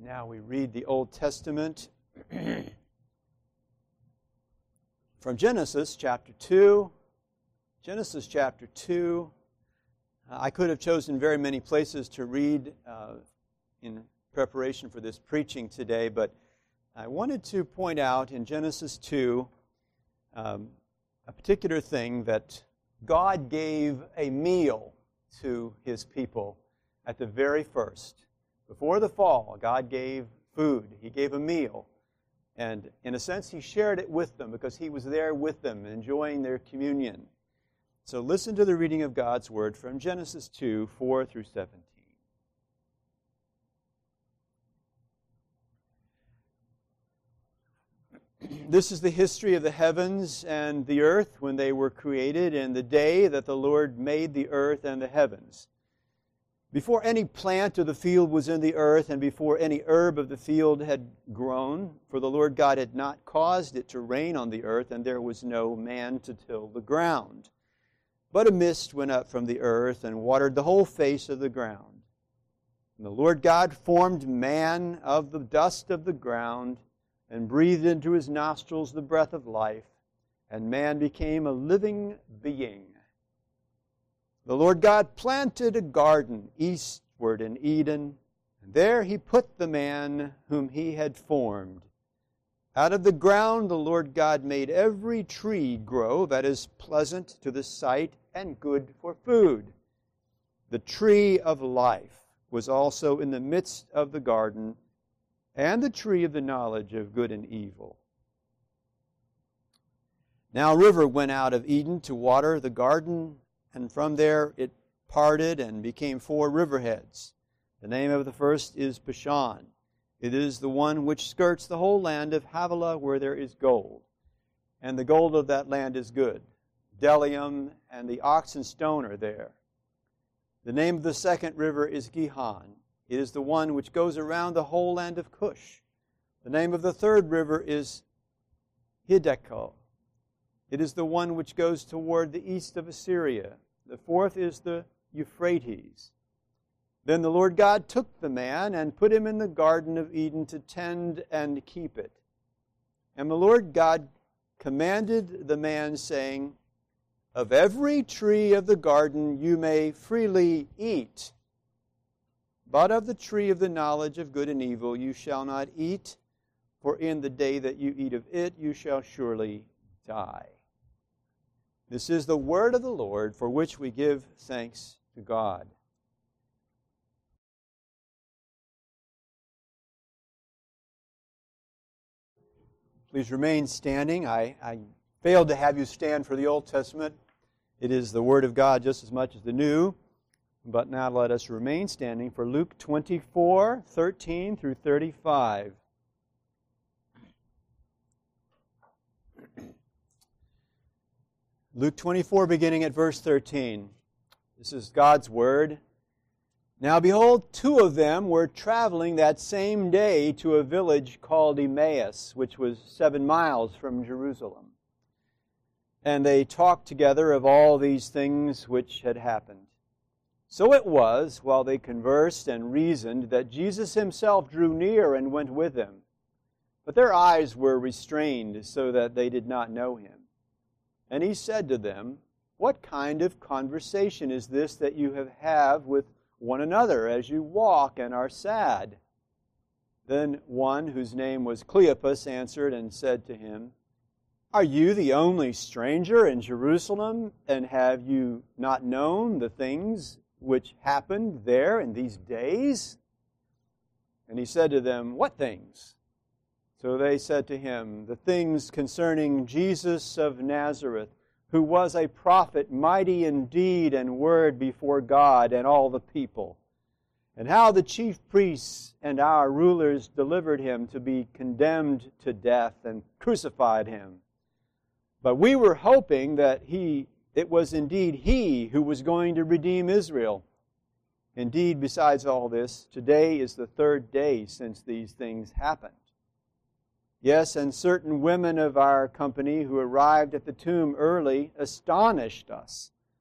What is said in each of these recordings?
Now we read the Old Testament from Genesis chapter 2. Genesis chapter 2. I could have chosen very many places to read in preparation for this preaching today, but I wanted to point out in Genesis 2 a particular thing, that God gave a meal to His people at the very first. Before the fall, God gave food. He gave a meal. And in a sense, He shared it with them because He was there with them, enjoying their communion. So listen to the reading of God's Word from Genesis 2, 4 through 17. This is the history of the heavens and the earth when they were created, in the day that the Lord made the earth and the heavens. Before any plant of the field was in the earth, and before any herb of the field had grown, for the Lord God had not caused it to rain on the earth, and there was no man to till the ground. But a mist went up from the earth and watered the whole face of the ground. And the Lord God formed man of the dust of the ground, and breathed into his nostrils the breath of life, and man became a living being. The Lord God planted a garden eastward in Eden, and there He put the man whom He had formed. Out of the ground the Lord God made every tree grow that is pleasant to the sight and good for food. The tree of life was also in the midst of the garden, and the tree of the knowledge of good and evil. Now a river went out of Eden to water the garden, and from there it parted and became 4 riverheads. The name of the first is Pishon. It is the one which skirts the whole land of Havilah, where there is gold. And the gold of that land is good. Bdellium and the ox and stone are there. The name of the second river is Gihon. It is the one which goes around the whole land of Cush. The name of the third river is Hiddekel. It is the one which goes toward the east of Assyria. The fourth is the Euphrates. Then the Lord God took the man and put him in the Garden of Eden to tend and keep it. And the Lord God commanded the man, saying, "Of every tree of the garden you may freely eat, but of the tree of the knowledge of good and evil you shall not eat, for in the day that you eat of it you shall surely die." This is the word of the Lord, for which we give thanks to God. Please remain standing. I failed to have you stand for the Old Testament. It is the Word of God just as much as the New. But now let us remain standing for Luke 24, 13 through 35. Luke 24, beginning at verse 13. This is God's Word. Now behold, 2 of them were traveling that same day to a village called Emmaus, which was 7 miles from Jerusalem. And they talked together of all these things which had happened. So it was, while they conversed and reasoned, that Jesus Himself drew near and went with them. But their eyes were restrained, so that they did not know Him. And He said to them, "What kind of conversation is this that you have with one another as you walk and are sad?" Then one, whose name was Cleopas, answered and said to Him, "Are you the only stranger in Jerusalem, and have you not known the things which happened there in these days?" And He said to them, "What things?" So they said to Him, "The things concerning Jesus of Nazareth, who was a prophet, mighty in deed and word before God and all the people, and how the chief priests and our rulers delivered Him to be condemned to death and crucified Him. But we were hoping that it was indeed He who was going to redeem Israel. Indeed, besides all this, today is the 3rd day since these things happened. Yes, and certain women of our company who arrived at the tomb early astonished us.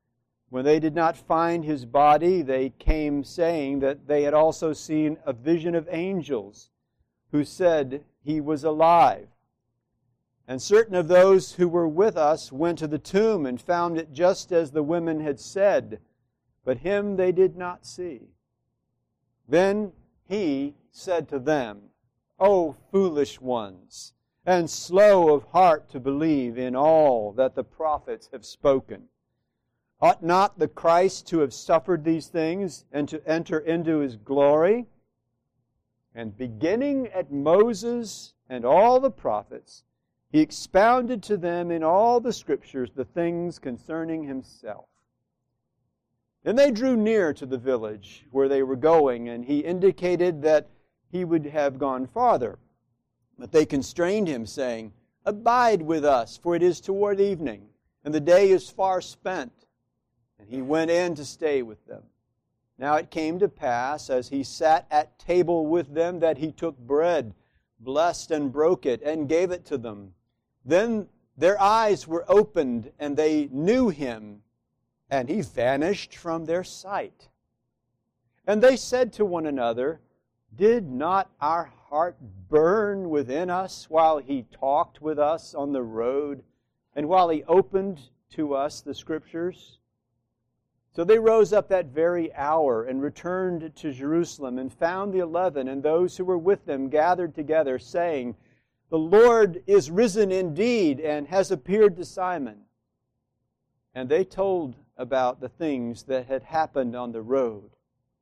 When they did not find his body, they came saying that they had also seen a vision of angels who said he was alive. And certain of those who were with us went to the tomb and found it just as the women had said, but him they did not see. Then he said to them, O foolish ones, and slow of heart to believe in all that the prophets have spoken. Ought not the Christ to have suffered these things and to enter into his glory? And beginning at Moses and all the prophets, he expounded to them in all the Scriptures the things concerning himself. Then they drew near to the village where they were going, and he indicated that he would have gone farther. But they constrained him, saying, Abide with us, for it is toward evening, and the day is far spent. And he went in to stay with them. Now it came to pass, as he sat at table with them, that he took bread, blessed and broke it, and gave it to them. Then their eyes were opened, and they knew him, and he vanished from their sight. And they said to one another, Did not our heart burn within us while he talked with us on the road, and while he opened to us the Scriptures? So they rose up that very hour and returned to Jerusalem and found the 11 and those who were with them gathered together, saying, The Lord is risen indeed and has appeared to Simon. And they told about the things that had happened on the road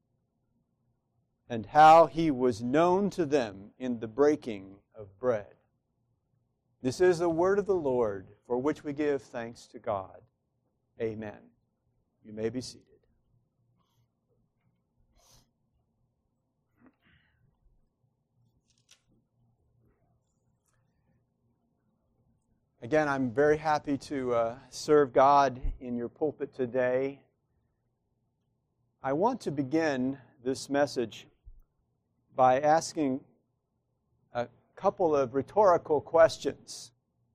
and how he was known to them in the breaking of bread. This is the word of the Lord, for which we give thanks to God. Amen. You may be seated. Again, I'm very happy to serve God in your pulpit today. I want to begin this message by asking a couple of rhetorical questions.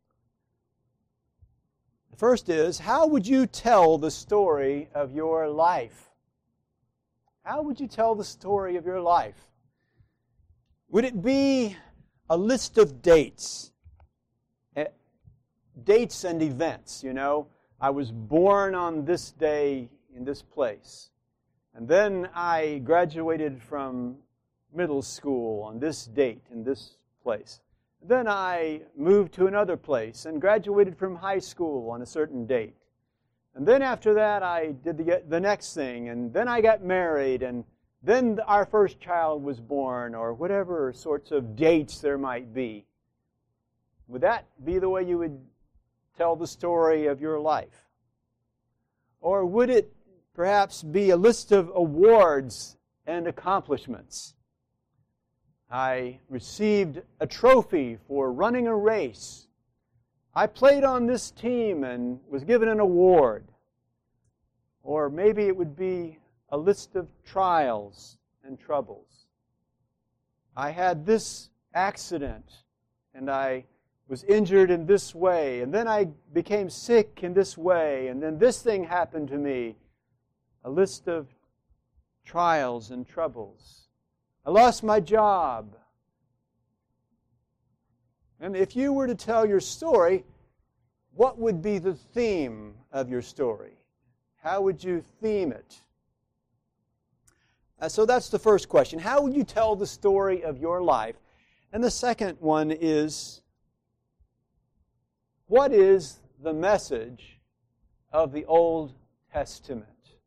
The first is, how would you tell the story of your life? How would you tell the story of your life? Would it be a list of dates? Dates and events, you know. I was born on this day in this place. And then I graduated from middle school on this date in this place. Then I moved to another place and graduated from high school on a certain date. And then after that, I did the next thing. And then I got married. And then our first child was born, or whatever sorts of dates there might be. Would that be the way you would tell the story of your life? Or would it perhaps be a list of awards and accomplishments? I received a trophy for running a race. I played on this team and was given an award. Or maybe it would be a list of trials and troubles. I had this accident and I was injured in this way, and then I became sick in this way, and then this thing happened to me. A list of trials and troubles. I lost my job. And if you were to tell your story, what would be the theme of your story? How would you theme it? So that's the first question. How would you tell the story of your life? And the second one is, what is the message of the Old Testament?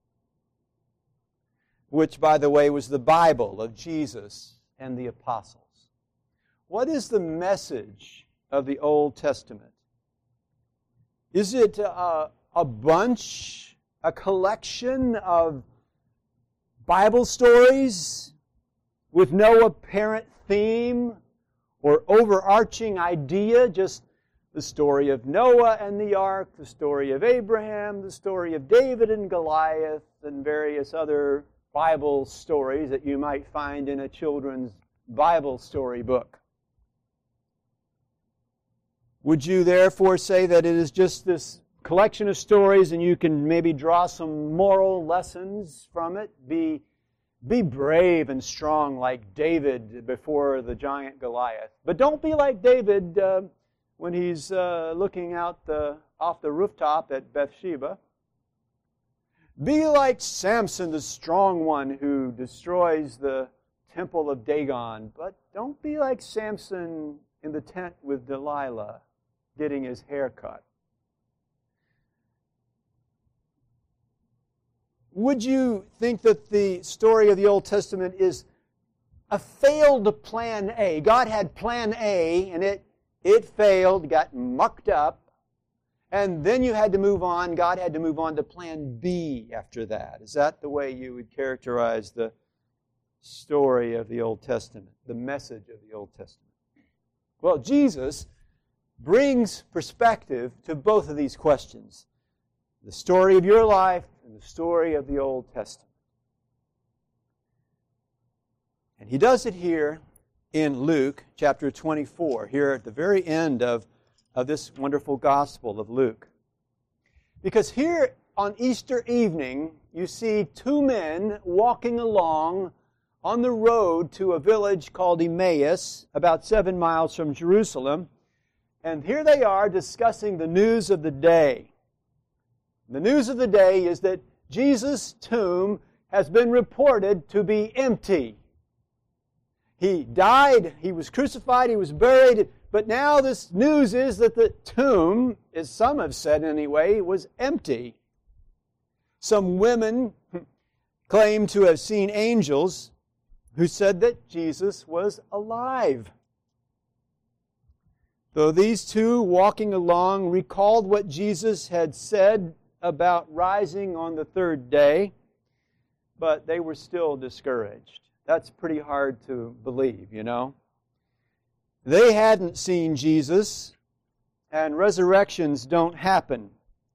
Which, by the way, was the Bible of Jesus and the apostles. What is the message of the Old Testament? Is it a bunch, a collection of Bible stories with no apparent theme or overarching idea, just the story of Noah and the ark, the story of Abraham, the story of David and Goliath, and various other Bible stories that you might find in a children's Bible story book? Would you therefore say that it is just this collection of stories, and you can maybe draw some moral lessons from it. Be brave and strong like David before the giant Goliath. But don't be like David when he's looking out off the rooftop at Bathsheba. Be like Samson, the strong one who destroys the temple of Dagon. But don't be like Samson in the tent with Delilah getting his hair cut. Would you think that the story of the Old Testament is a failed plan A? God had plan A, and it failed, got mucked up, and then you had to move on. God had to move on to plan B after that. Is that the way you would characterize the story of the Old Testament, the message of the Old Testament? Well, Jesus brings perspective to both of these questions. The story of your life and the story of the Old Testament. And he does it here in Luke chapter 24, here at the very end of this wonderful gospel of Luke. Because here on Easter evening, you see two men walking along on the road to a village called Emmaus, about 7 miles from Jerusalem. And here they are discussing the news of the day. The news of the day is that Jesus' tomb has been reported to be empty. He died, he was crucified, he was buried, but now this news is that the tomb, as some have said anyway, was empty. Some women claim to have seen angels who said that Jesus was alive. Though these two walking along recalled what Jesus had said about rising on the third day, but they were still discouraged. That's pretty hard to believe, you know. They hadn't seen Jesus, and resurrections don't happen.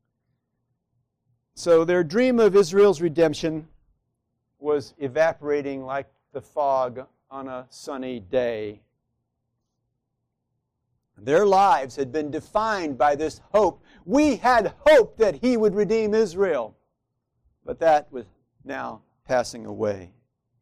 So their dream of Israel's redemption was evaporating like the fog on a sunny day. Their lives had been defined by this hope. We had hoped that He would redeem Israel, but that was now passing away.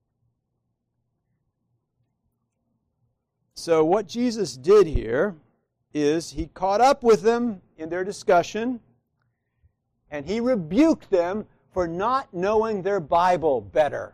So what Jesus did here is He caught up with them in their discussion, and He rebuked them for not knowing their Bible better.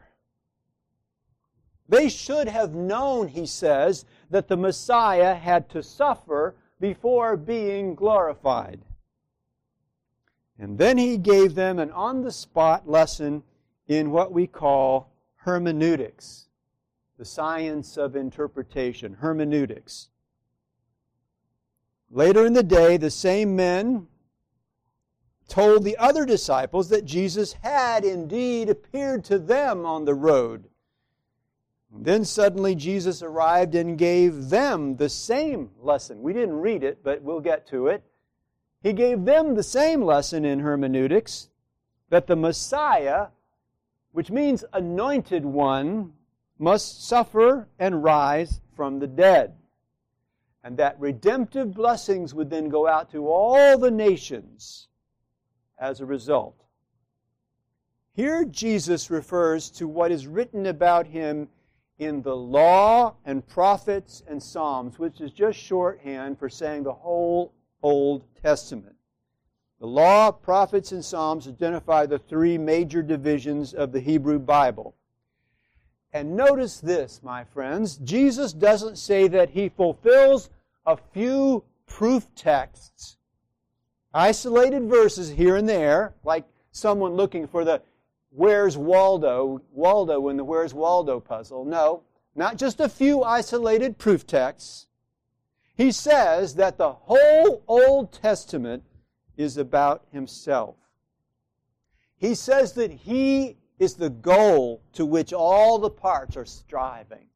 They should have known, He says, that the Messiah had to suffer before being glorified. And then He gave them an on-the-spot lesson in what we call hermeneutics, the science of interpretation, hermeneutics. Later in the day, the same men told the other disciples that Jesus had indeed appeared to them on the road. Then suddenly Jesus arrived and gave them the same lesson. We didn't read it, but we'll get to it. He gave them the same lesson in hermeneutics, that the Messiah, which means anointed one, must suffer and rise from the dead. And that redemptive blessings would then go out to all the nations as a result. Here Jesus refers to what is written about Him in the law and prophets and Psalms, which is just shorthand for saying the whole Old Testament. The law, prophets, and Psalms identify the three major divisions of the Hebrew Bible. And notice this, my friends, Jesus doesn't say that He fulfills a few proof texts, isolated verses here and there, like someone looking for the Where's Waldo in the Where's Waldo puzzle. No, not just a few isolated proof texts. He says that the whole Old Testament is about Himself. He says that He is the goal to which all the parts are striving.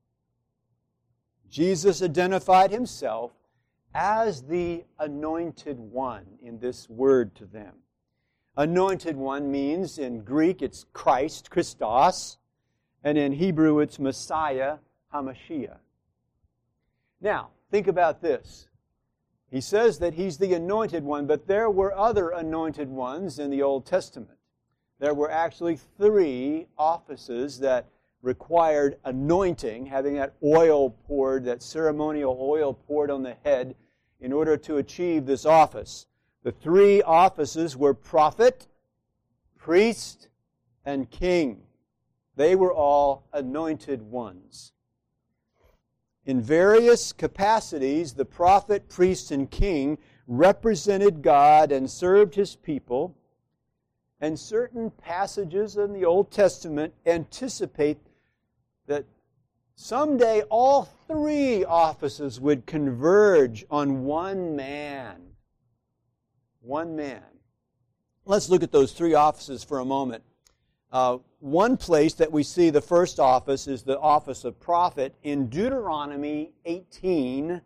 Jesus identified Himself as the Anointed One in this word to them. Anointed One means, in Greek, it's Christ, Christos, and in Hebrew, it's Messiah, Hamashiach. Now, think about this. He says that he's the anointed one, but there were other anointed ones in the Old Testament. There were actually 3 offices that required anointing, having that oil poured, that ceremonial oil poured on the head in order to achieve this office. The 3 offices were prophet, priest, and king. They were all anointed ones. In various capacities, the prophet, priest, and king represented God and served His people. And certain passages in the Old Testament anticipate that someday all 3 offices would converge on one man. One man. Let's look at those 3 offices for a moment. One place that we see the first office is the office of prophet in Deuteronomy 18,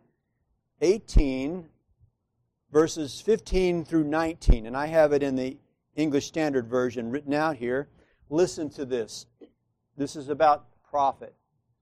verses 15 through 19. And I have it in the English Standard Version written out here. Listen to this. This is about prophet.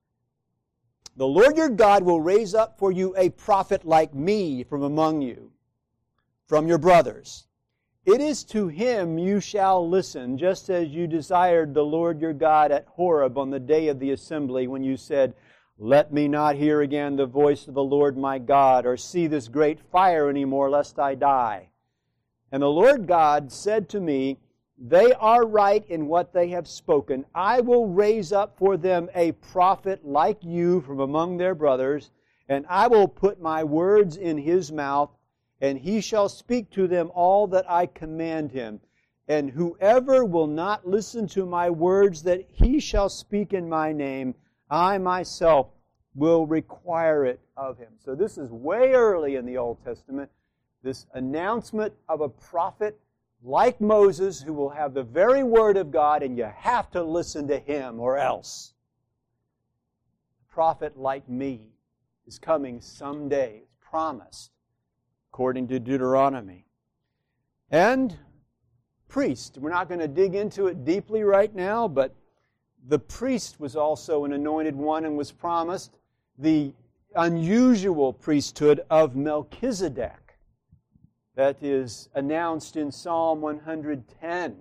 The Lord your God will raise up for you a prophet like me from among you, from your brothers. It is to him you shall listen, just as you desired the Lord your God at Horeb on the day of the assembly, when you said, Let me not hear again the voice of the Lord my God, or see this great fire any more, lest I die. And the Lord God said to me, They are right in what they have spoken. I will raise up for them a prophet like you from among their brothers, and I will put my words in his mouth, and he shall speak to them all that I command him. And whoever will not listen to my words that he shall speak in my name, I myself will require it of him. So this is way early in the Old Testament, this announcement of a prophet like Moses who will have the very word of God, and you have to listen to him or else. A prophet like me is coming someday. It's promised, according to Deuteronomy. And priest. We're not going to dig into it deeply right now, but the priest was also an anointed one and was promised the unusual priesthood of Melchizedek. That is announced in Psalm 110.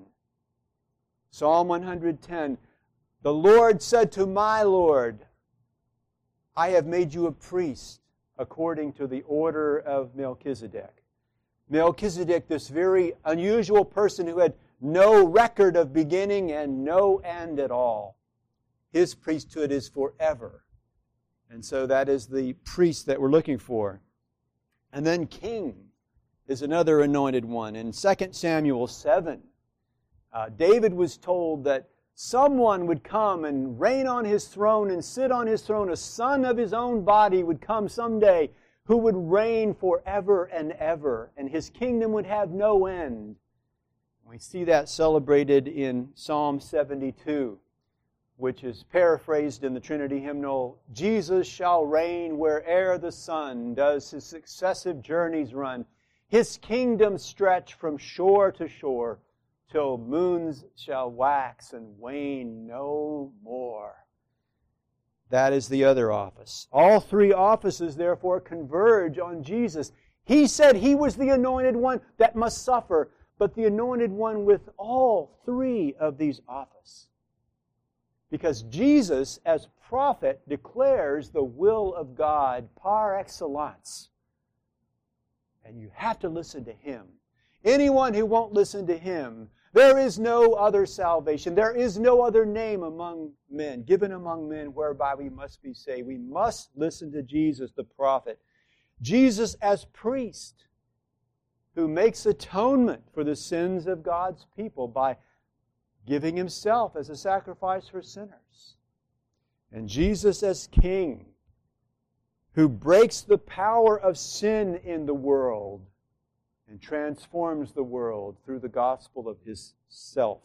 Psalm 110. The Lord said to my Lord, I have made you a priest according to the order of Melchizedek. Melchizedek, this very unusual person who had no record of beginning and no end at all. His priesthood is forever. And so that is the priest that we're looking for. And then king is another anointed one. In 2 Samuel 7, David was told that someone would come and reign on his throne and sit on his throne. A son of his own body would come someday who would reign forever and ever, and his kingdom would have no end. We see that celebrated in Psalm 72, which is paraphrased in the Trinity hymnal, Jesus shall reign where'er the sun does his successive journeys run. His kingdom stretch from shore to shore, till moons shall wax and wane no more. That is the other office. All 3 offices, therefore, converge on Jesus. He said he was the anointed one that must suffer, but the anointed one with all 3 of these offices. Because Jesus, as prophet, declares the will of God par excellence. And you have to listen to him. Anyone who won't listen to him, there is no other salvation. There is no other name among men, given among men, whereby we must be saved. We must listen to Jesus, the prophet. Jesus as priest, who makes atonement for the sins of God's people by giving himself as a sacrifice for sinners. And Jesus as king, who breaks the power of sin in the world and transforms the world through the gospel of his self.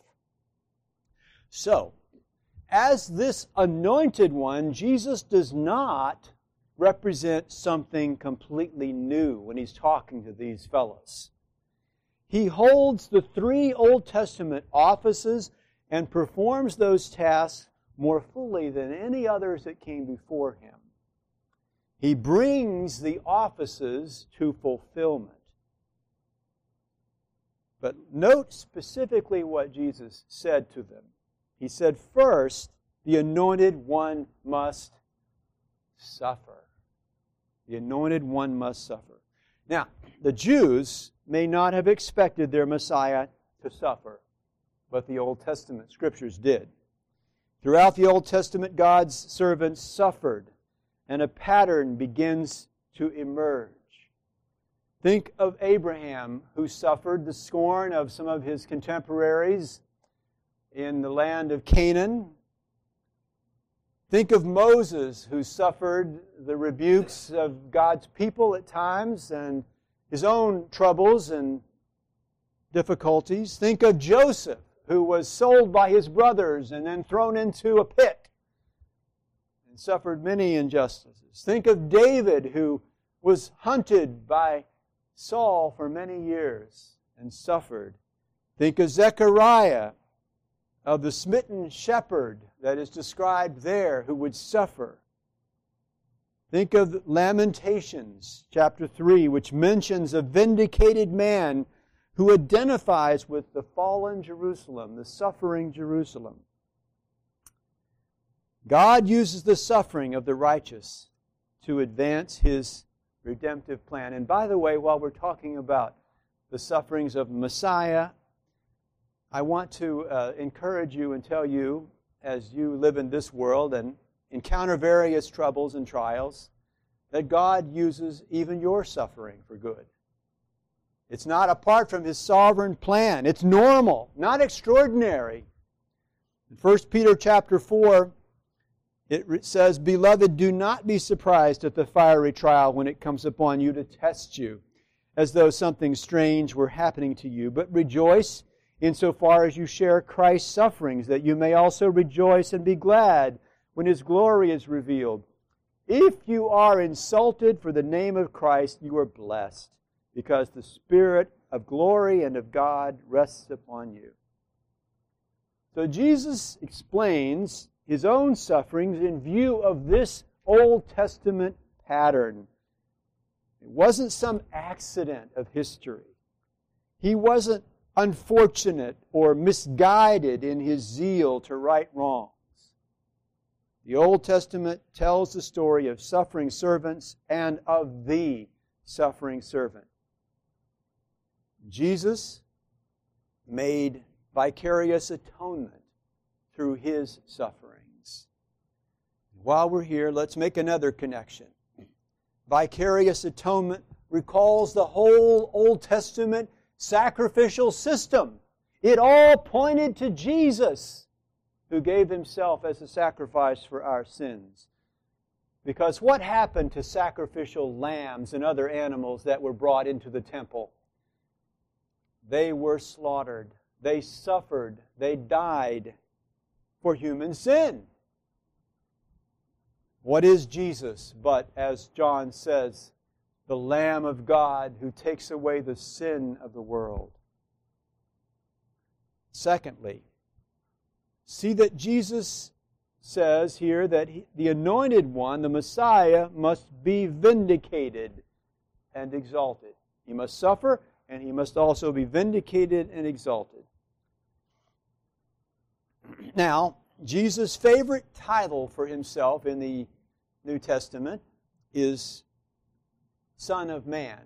So, as this anointed one, Jesus does not represent something completely new when he's talking to these fellows. He holds the 3 Old Testament offices and performs those tasks more fully than any others that came before him. He brings the offices to fulfillment. But note specifically what Jesus said to them. He said, first, the anointed one must suffer. The anointed one must suffer. Now, the Jews may not have expected their Messiah to suffer, but the Old Testament Scriptures did. Throughout the Old Testament, God's servants suffered, and a pattern begins to emerge. Think of Abraham, who suffered the scorn of some of his contemporaries in the land of Canaan. Think of Moses, who suffered the rebukes of God's people at times and his own troubles and difficulties. Think of Joseph, who was sold by his brothers and then thrown into a pit and suffered many injustices. Think of David, who was hunted by Saul for many years and suffered. Think of Zechariah, of the smitten shepherd that is described there, who would suffer. Think of Lamentations, chapter 3, which mentions a vindicated man who identifies with the fallen Jerusalem, the suffering Jerusalem. God uses the suffering of the righteous to advance His redemptive plan. And by the way, while we're talking about the sufferings of Messiah, I want to encourage you and tell you, as you live in this world and encounter various troubles and trials, that God uses even your suffering for good. It's not apart from His sovereign plan. It's normal, not extraordinary. In 1 Peter chapter 4, it says, "Beloved, do not be surprised at the fiery trial when it comes upon you to test you, as though something strange were happening to you, but rejoice insofar as you share Christ's sufferings, that you may also rejoice and be glad when His glory is revealed. If you are insulted for the name of Christ, you are blessed, because the Spirit of glory and of God rests upon you." So Jesus explains His own sufferings in view of this Old Testament pattern. It wasn't some accident of history. He wasn't unfortunate or misguided in His zeal to right wrongs. The Old Testament tells the story of suffering servants and of the suffering servant. Jesus made vicarious atonement through His sufferings. While we're here, let's make another connection. Vicarious atonement recalls the whole Old Testament sacrificial system. It all pointed to Jesus, who gave Himself as a sacrifice for our sins. Because what happened to sacrificial lambs and other animals that were brought into the temple? They were slaughtered. They suffered. They died for human sin. What is Jesus but, as John says, the Lamb of God who takes away the sin of the world? Secondly, see that Jesus says here that the anointed one, the Messiah, must be vindicated and exalted. He must suffer, and He must also be vindicated and exalted. Now, Jesus' favorite title for Himself in the New Testament is Son of Man.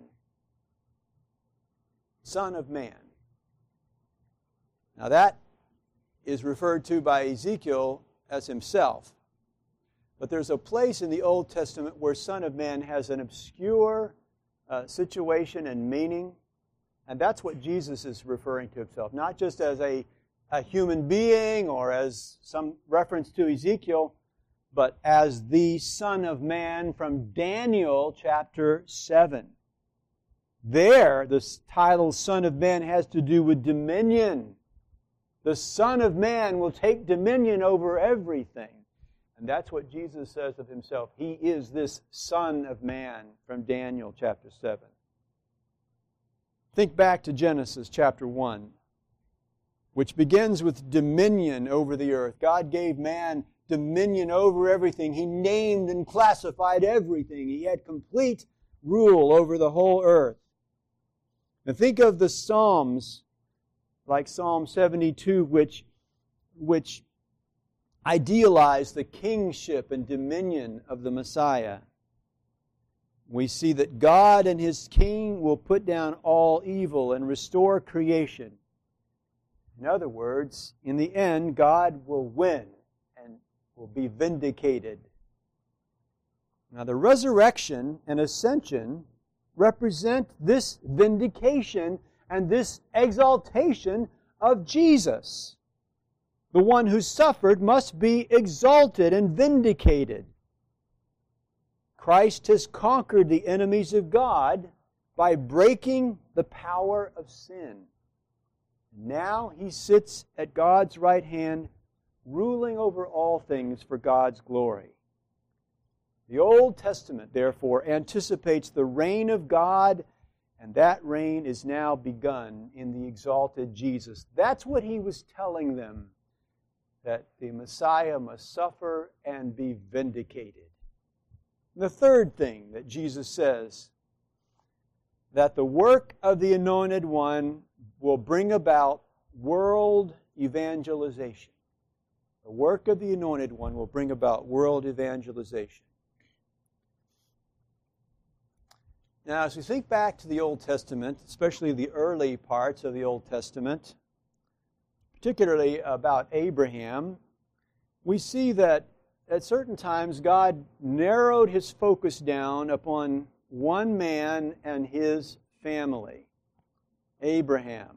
Son of Man. Now that is referred to by Ezekiel as Himself. But there's a place in the Old Testament where Son of Man has an obscure situation and meaning. And that's what Jesus is referring to Himself. Not just as a human being or as some reference to Ezekiel, but as the Son of Man from Daniel chapter 7. There, the title Son of Man has to do with dominion. The Son of Man will take dominion over everything. And that's what Jesus says of Himself. He is this Son of Man from Daniel chapter 7. Think back to Genesis chapter 1, which begins with dominion over the earth. God gave man dominion over everything. He named and classified everything. He had complete rule over the whole earth. And think of the Psalms, like Psalm 72, which idealize the kingship and dominion of the Messiah. We see that God and His King will put down all evil and restore creation. In other words, in the end, God will win and will be vindicated. Now, the resurrection and ascension represent this vindication and this exaltation of Jesus. The one who suffered must be exalted and vindicated. Christ has conquered the enemies of God by breaking the power of sin. Now He sits at God's right hand, ruling over all things for God's glory. The Old Testament, therefore, anticipates the reign of God, and that reign is now begun in the exalted Jesus. That's what He was telling them, that the Messiah must suffer and be vindicated. The third thing that Jesus says, that the work of the Anointed One will bring about world evangelization. The work of the Anointed One will bring about world evangelization. Now, as we think back to the Old Testament, especially the early parts of the Old Testament, particularly about Abraham, we see that at certain times God narrowed His focus down upon one man and his family, Abraham.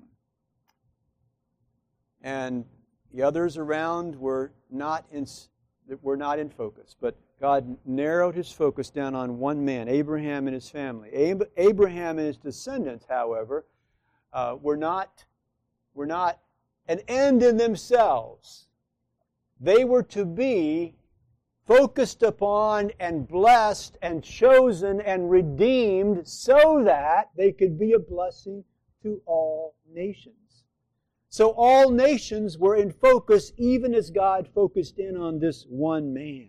And the others around were not in focus, but God narrowed His focus down on one man, Abraham and his family. Abraham and his descendants, however, were not an end in themselves. They were to be focused upon and blessed and chosen and redeemed so that they could be a blessing to all nations. So all nations were in focus even as God focused in on this one man.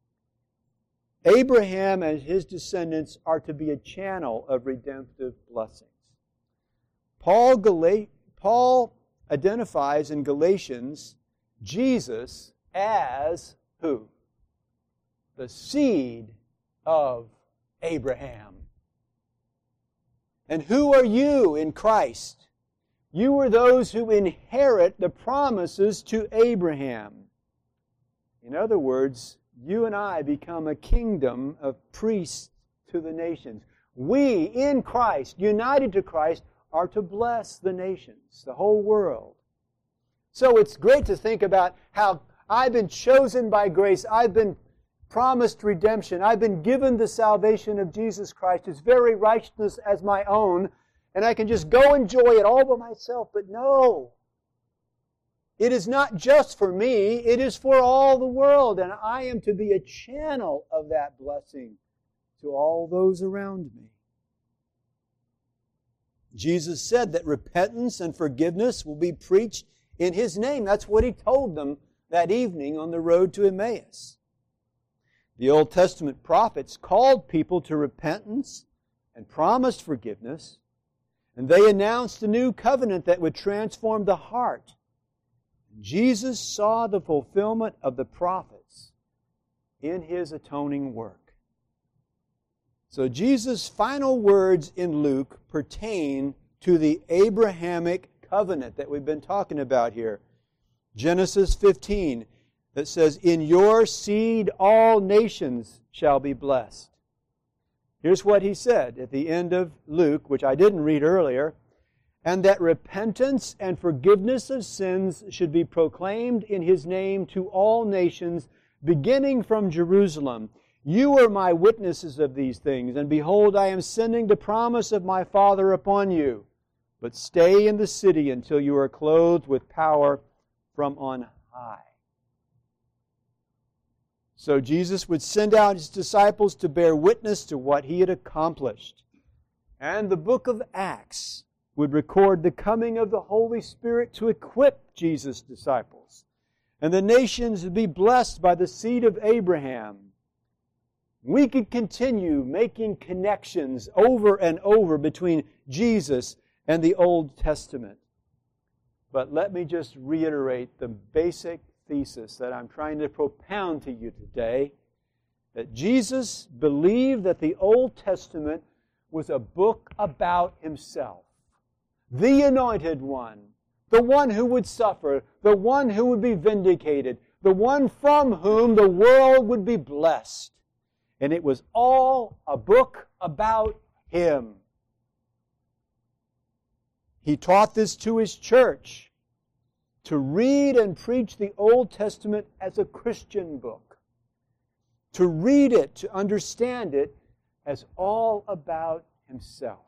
Abraham and his descendants are to be a channel of redemptive blessings. Paul identifies in Galatians Jesus as who? The seed of Abraham. And who are you in Christ? You are those who inherit the promises to Abraham. In other words, you and I become a kingdom of priests to the nations. We, in Christ, united to Christ, are to bless the nations, the whole world. So it's great to think about how I've been chosen by grace. I've been promised redemption. I've been given the salvation of Jesus Christ, His very righteousness as my own, and I can just go enjoy it all by myself. But no, it is not just for me, it is for all the world, and I am to be a channel of that blessing to all those around me. Jesus said that repentance and forgiveness will be preached in His name. That's what He told them that evening on the road to Emmaus. The Old Testament prophets called people to repentance and promised forgiveness, and they announced a new covenant that would transform the heart. Jesus saw the fulfillment of the prophets in His atoning work. So Jesus' final words in Luke pertain to the Abrahamic covenant that we've been talking about here. Genesis 15, that says, "In your seed all nations shall be blessed." Here's what He said at the end of Luke, which I didn't read earlier, "And that repentance and forgiveness of sins should be proclaimed in His name to all nations, beginning from Jerusalem. You are my witnesses of these things, and behold, I am sending the promise of my Father upon you. But stay in the city until you are clothed with power from on high." So Jesus would send out His disciples to bear witness to what He had accomplished. And the book of Acts would record the coming of the Holy Spirit to equip Jesus' disciples. and the nations would be blessed by the seed of Abraham. We could continue making connections over and over between Jesus and the Old Testament. But let me just reiterate the basic thesis that I'm trying to propound to you today, that Jesus believed that the Old Testament was a book about Himself, the Anointed One, the one who would suffer, the one who would be vindicated, the one from whom the world would be blessed. And it was all a book about Him. He taught this to His church, to read and preach the Old Testament as a Christian book, to read it, to understand it as all about Himself.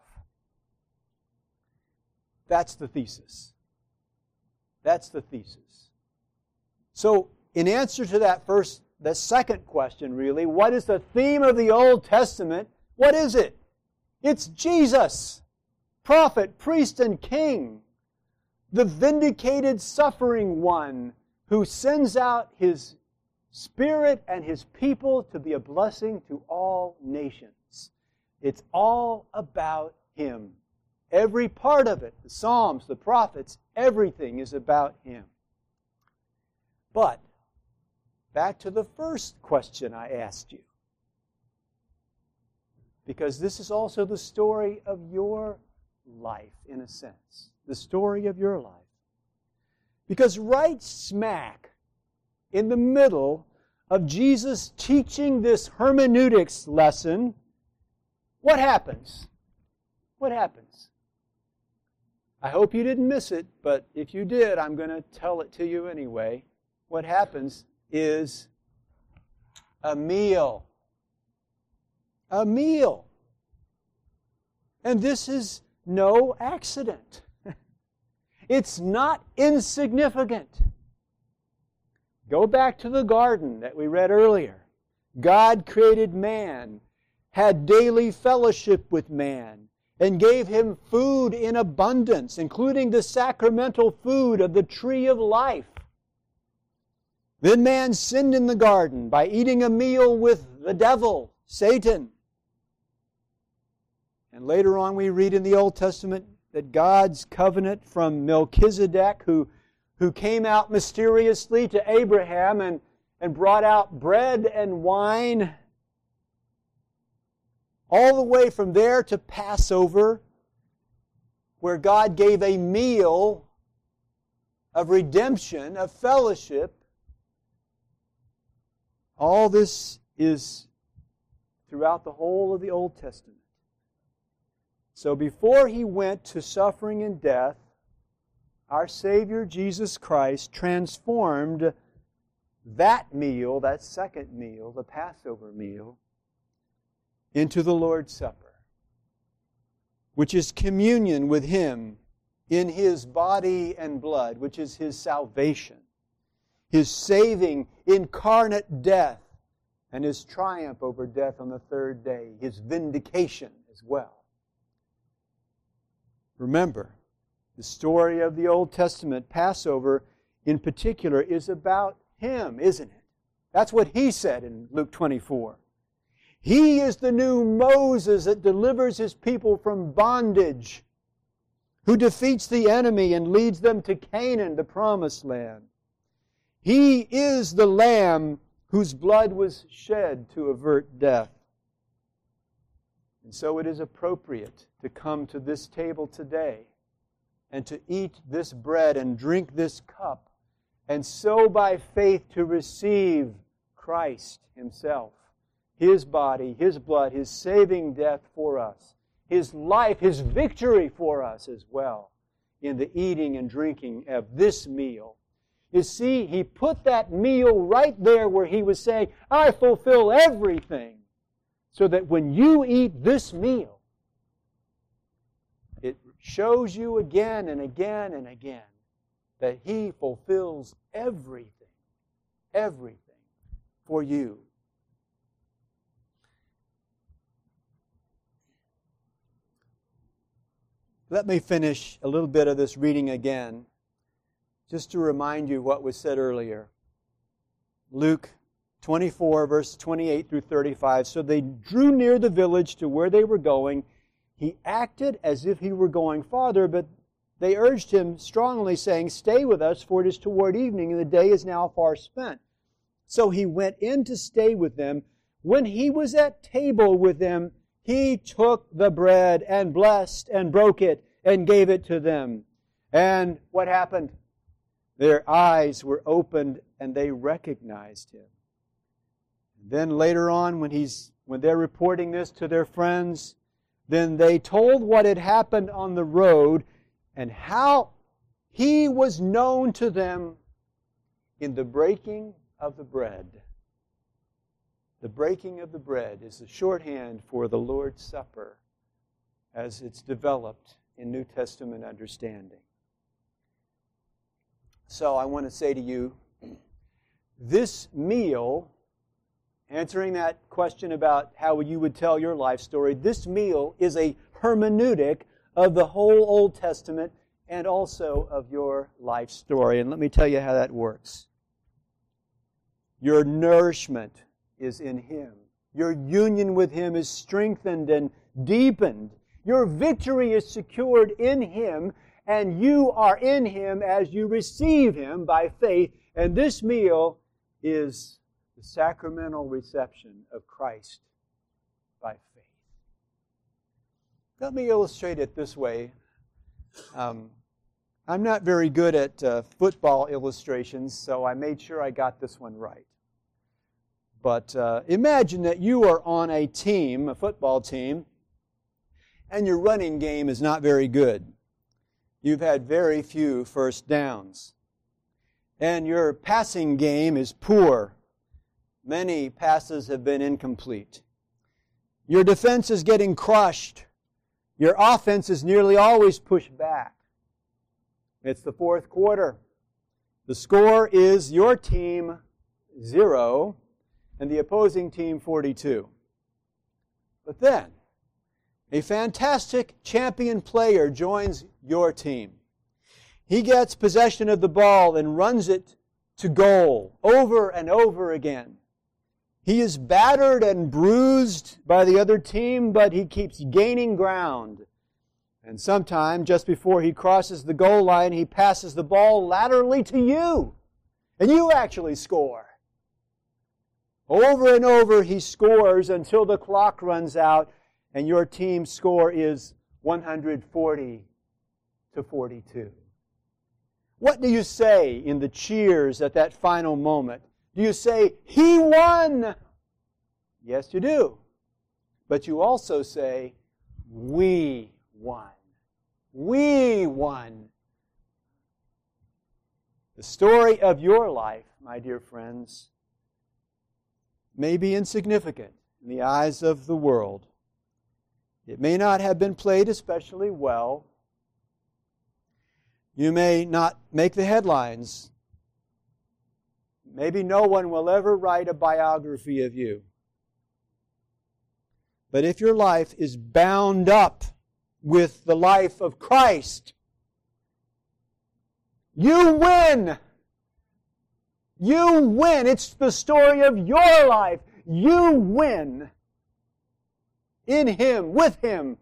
That's the thesis. That's the thesis. So, in answer to the second question really, what is the theme of the Old Testament? What is it? It's Jesus, prophet, priest, and king, the vindicated suffering one who sends out His Spirit and His people to be a blessing to all nations. It's all about Him. Every part of it, the Psalms, the prophets, everything is about Him. But, back to the first question I asked you. Because this is also the story of your life, in a sense. The story of your life. Because right smack in the middle of Jesus teaching this hermeneutics lesson, what happens? What happens? I hope you didn't miss it, but if you did, I'm going to tell it to you anyway. What happens is a meal. A meal. And this is no accident. It's not insignificant. Go back to the garden that we read earlier. God created man, had daily fellowship with man, and gave him food in abundance, including the sacramental food of the tree of life. Then man sinned in the garden by eating a meal with the devil, Satan. And later on we read in the Old Testament that God's covenant from Melchizedek, who came out mysteriously to Abraham and brought out bread and wine, all the way from there to Passover, where God gave a meal of redemption, of fellowship. All this is throughout the whole of the Old Testament. So before He went to suffering and death, our Savior Jesus Christ transformed that meal, that second meal, the Passover meal, into the Lord's Supper, which is communion with Him in His body and blood, which is His salvation, His saving incarnate death, and His triumph over death on the third day, His vindication as well. Remember, the story of the Old Testament, Passover in particular, is about Him, isn't it? That's what He said in Luke 24. He is the new Moses that delivers His people from bondage, who defeats the enemy and leads them to Canaan, the promised land. He is the Lamb whose blood was shed to avert death. And so it is appropriate to come to this table today and to eat this bread and drink this cup, and so by faith to receive Christ Himself, His body, His blood, His saving death for us, His life, His victory for us as well in the eating and drinking of this meal. You see, He put that meal right there where He was saying, I fulfill everything, so that when you eat this meal, it shows you again and again and again that He fulfills everything for you. Let me finish a little bit of this reading again, just to remind you what was said earlier. Luke 24, verse 28 through 35. So they drew near the village to where they were going. He acted as if he were going farther, but they urged him strongly, saying, "Stay with us, for it is toward evening, and the day is now far spent." So he went in to stay with them. When he was at table with them, he took the bread and blessed and broke it and gave it to them. And what happened? Their eyes were opened and they recognized him. And then later on, when they're reporting this to their friends, then they told what had happened on the road and how he was known to them in the breaking of the bread. The breaking of the bread is the shorthand for the Lord's Supper as it's developed in New Testament understanding. So I want to say to you, this meal, answering that question about how you would tell your life story, this meal is a hermeneutic of the whole Old Testament and also of your life story. And let me tell you how that works. Your nourishment is in Him. Your union with Him is strengthened and deepened. Your victory is secured in Him, and you are in Him as you receive Him by faith. And this meal is the sacramental reception of Christ by faith. Let me illustrate it this way. I'm not very good at football illustrations, so I made sure I got this one right. But imagine that you are on a team, a football team, and your running game is not very good. You've had very few first downs. And your passing game is poor. Many passes have been incomplete. Your defense is getting crushed. Your offense is nearly always pushed back. It's the fourth quarter. The score is your team 0 and the opposing team 42. But then, a fantastic champion player joins your team. He gets possession of the ball and runs it to goal over and over again. He is battered and bruised by the other team, but he keeps gaining ground. And sometime, just before he crosses the goal line, he passes the ball laterally to you. And you actually score. Over and over he scores until the clock runs out and your team's score is 140 to 42. What do you say in the cheers at that final moment? Do you say, "He won"? Yes, you do. But you also say, "We won." We won. The story of your life, my dear friends, may be insignificant in the eyes of the world. It may not have been played especially well. You may not make the headlines. Maybe no one will ever write a biography of you. But if your life is bound up with the life of Christ, you win. You win. It's the story of your life. You win. In Him, with Him.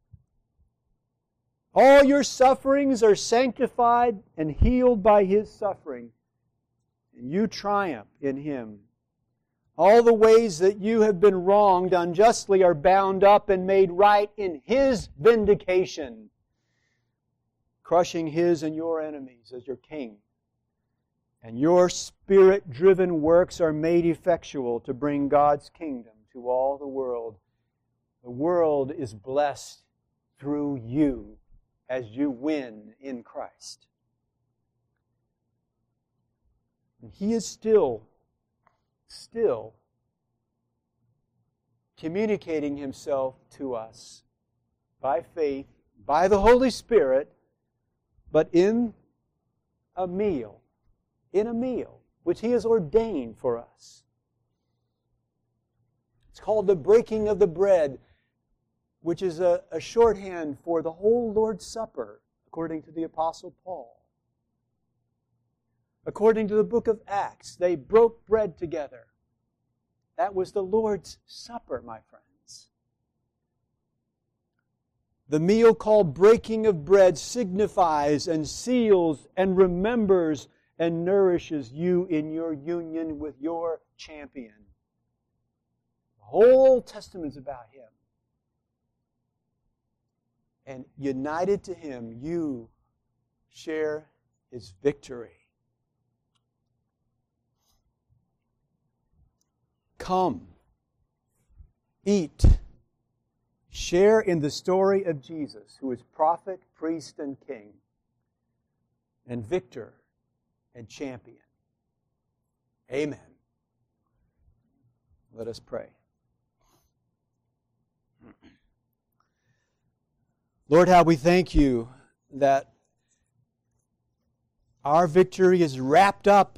All your sufferings are sanctified and healed by His suffering. And you triumph in Him. All the ways that you have been wronged unjustly are bound up and made right in His vindication, crushing His and your enemies as your King. And your Spirit-driven works are made effectual to bring God's kingdom to all the world. The world is blessed through you as you win in Christ. And He is still communicating Himself to us by faith, by the Holy Spirit, but in a meal, which He has ordained for us. It's called the breaking of the bread, which is a shorthand for the whole Lord's Supper, according to the Apostle Paul. According to the book of Acts, they broke bread together. That was the Lord's Supper, my friends. The meal called breaking of bread signifies and seals and remembers and nourishes you in your union with your champion. The whole Old Testament is about Him. And united to Him, you share His victory. Come, eat, share in the story of Jesus, who is prophet, priest, and king, and victor and champion. Amen. Let us pray. Lord, how we thank You that our victory is wrapped up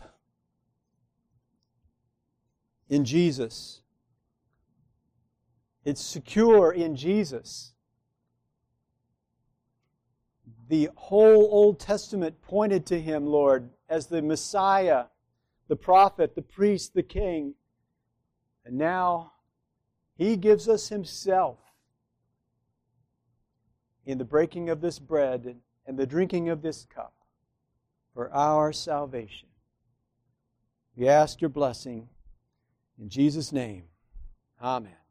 in Jesus. It's secure in Jesus. The whole Old Testament pointed to Him, Lord, as the Messiah, the prophet, the priest, the king. And now He gives us Himself in the breaking of this bread and the drinking of this cup for our salvation. We ask Your blessing in Jesus' name. Amen.